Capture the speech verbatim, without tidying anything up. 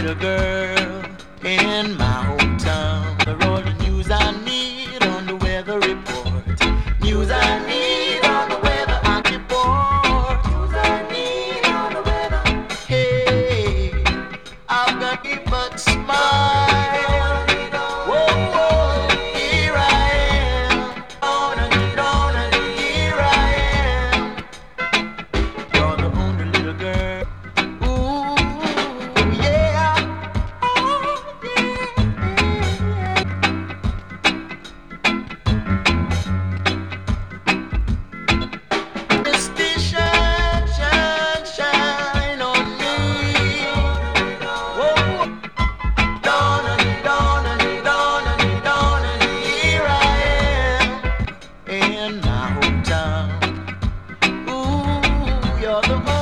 little girl in my hometown. The roll the news I need on the weather report. News I need on the weather I report. News I need on the weather. Hey, I've got a but smile. Whoa, whoa, here I am. On and on and here I am. You're the only little girl. Ooh, yeah. Oh, yeah. The station shine, shine on me. Whoa, dawn and dawn and dawn and dawn and here I am in my hometown. Ooh, you're the